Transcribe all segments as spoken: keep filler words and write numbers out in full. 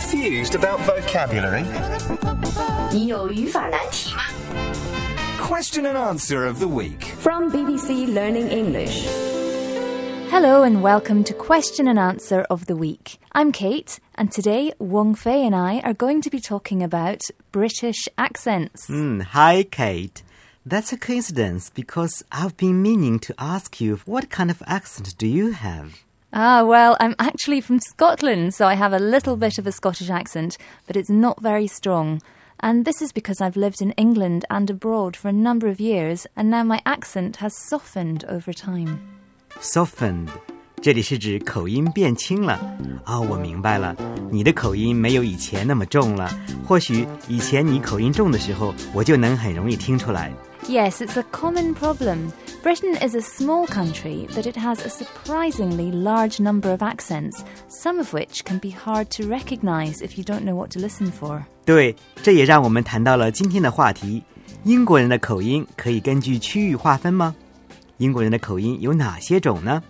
Confused about vocabulary? 你有语法难题吗？ Question and answer of the week. From B B C Learning English. Hello and welcome to Question and Answer of the Week. I'm Kate, and today Wong Fei and I are going to be talking about British accents. Mm, hi, Kate. That's a coincidence because I've been meaning to ask you what kind of accent do you have? Ah, well, I'm actually from Scotland, so I have a little bit of a Scottish accent, but it's not very strong. And this is because I've lived in England and abroad for a number of years, and now my accent has softened over time. Softened. 这里是指口音变轻了。哦，我明白了，你的口音没有以前那么重了。或许以前你口音重的时候，我就能很容易听出来。 Yes, it's a common problem. Britain is a small country, but it has a surprisingly large number of accents, some of which can be hard to recognize if you don't know what to listen for. 对，这也让我们谈到了今天的话题。英国人的口音可以根据区域划分吗？英国人的口音有哪些种呢？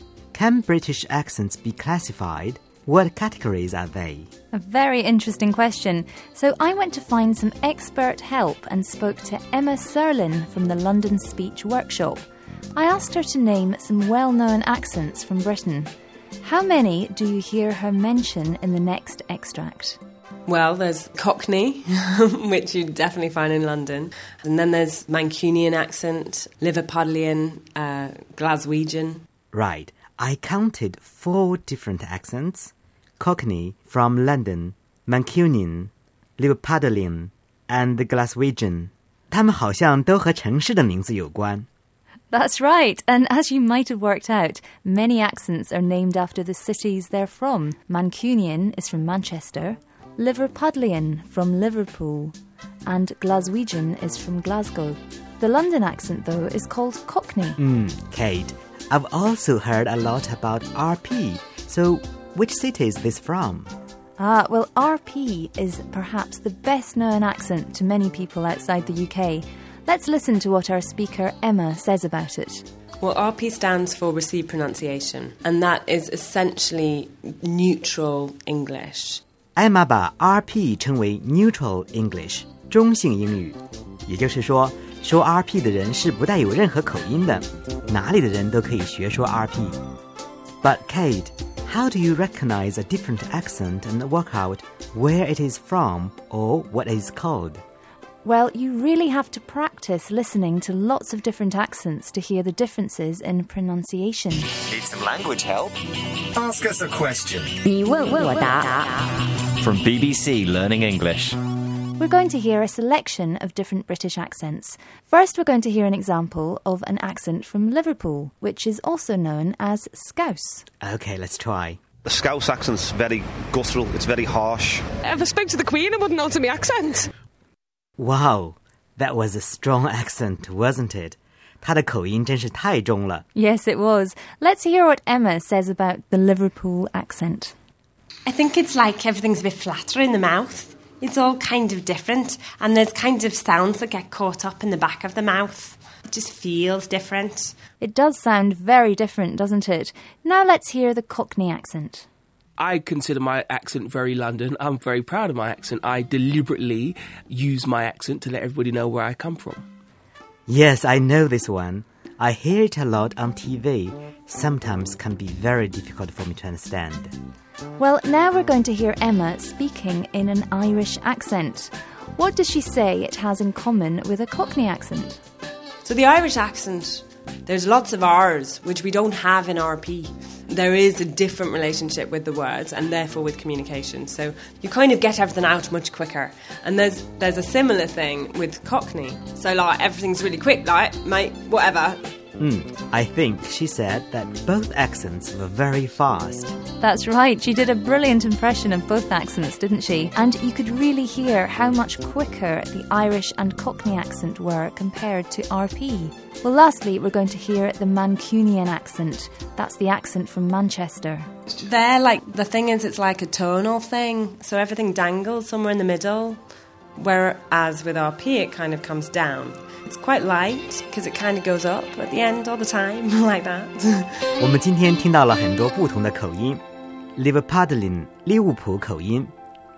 Can British accents be classified? What categories are they? A very interesting question. So I went to find some expert help and spoke to Emma Serlin from the London Speech Workshop. I asked her to name some well-known accents from Britain. How many do you hear her mention in the next extract? Well, there's Cockney, which you definitely find in London. And then there's Mancunian accent, Liverpudlian, uh, Glaswegian. Right. I counted four different accents. Cockney from London, Mancunian, Liverpudlian, and Glaswegian. 它们好像都和城市的名字有关。 That's right, and as you might have worked out, many accents are named after the cities they're from. Mancunian is from Manchester, Liverpudlian from Liverpool, and Glaswegian is from Glasgow. The London accent, though, is called Cockney. Mm, Kate, I've also heard a lot about R P, so which city is this from? Ah, well, R P is perhaps the best-known accent to many people outside the U K. Let's listen to what our speaker Emma says about it. Well, R P stands for Received Pronunciation, and that is essentially neutral English. Emma 把 R P 称为 neutral English, 中性英语。也就是说，说 R P 的人是不带有任何口音的，哪里的人都可以学说 R P. But Kate, how do you recognize a different accent and work out where it is from or what it is called? Well, you really have to practice listening to lots of different accents to hear the differences in pronunciation. Need some language help? Ask us a question. 你问我答。 From B B C Learning English. We're going to hear a selection of different British accents. First, we're going to hear an example of an accent from Liverpool, which is also known as Scouse. Okay, let's try. The Scouse accent's very guttural, it's very harsh. If I spoke to the Queen, I wouldn't alter my accent. Wow, that was a strong accent, wasn't it? 她的口音真是太重了。 Yes, it was. Let's hear what Emma says about the Liverpool accent. I think it's like everything's a bit flatter in the mouth. It's all kind of different, and there's kind of sounds that get caught up in the back of the mouth. It just feels different. It does sound very different, doesn't it? Now let's hear the Cockney accent. I consider my accent very London. I'm very proud of my accent. I deliberately use my accent to let everybody know where I come from. Yes, I know this one. I hear it a lot on T V. Sometimes can be very difficult for me to understand. Well, now we're going to hear Emma speaking in an Irish accent. What does she say it has in common with a Cockney accent? So the Irish accent, there's lots of R's, which we don't have in R P. There is a different relationship with the words and therefore with communication. So you kind of get everything out much quicker. And there's there's a similar thing with Cockney. So like everything's really quick, like, mate, whatever. Mm, I think she said that both accents were very fast. That's right, she did a brilliant impression of both accents, didn't she? And you could really hear how much quicker the Irish and Cockney accent were compared to R P. Well, lastly, we're going to hear the Mancunian accent. That's the accent from Manchester. There, like, the thing is, it's like a tonal thing, so everything dangles somewhere in the middle, whereas with R P it kind of comes down. It's quite light, because it kind of goes up at the end all the time, like that. 我们今天听到了很多不同的口音。Liverpudlian 利物浦口音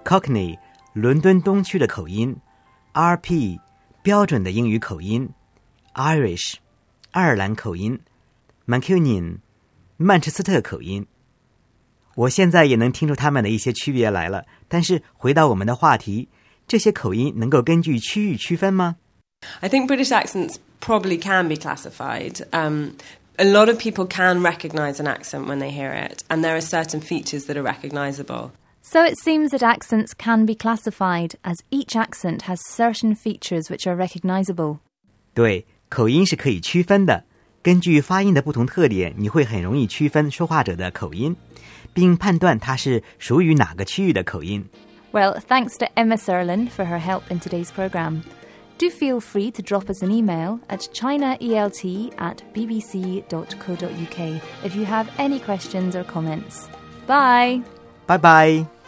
Cockney 伦敦东区的口音， R P 标准的英语口音， Irish 爱尔兰口音， Mancunian 曼彻斯特口音。我现在也能听出他们的一些区别来了，但是回到我们的话题，这些口音能够根据区域区分吗？ I think British accents probably can be classified. Um, a lot of people can recognise an accent when they hear it, and there are certain features that are recognisable. So it seems that accents can be classified, as each accent has certain features which are recognisable. 对，口音是可以区分的，根据发音的不同特点，你会很容易区分说话者的口音，并判断它是属于哪个区域的口音。 Well, thanks to Emma Serlin for her help in today's programme. Do feel free to drop us an email at chinaelt at bbc dot co dot uk if you have any questions or comments. Bye! Bye bye!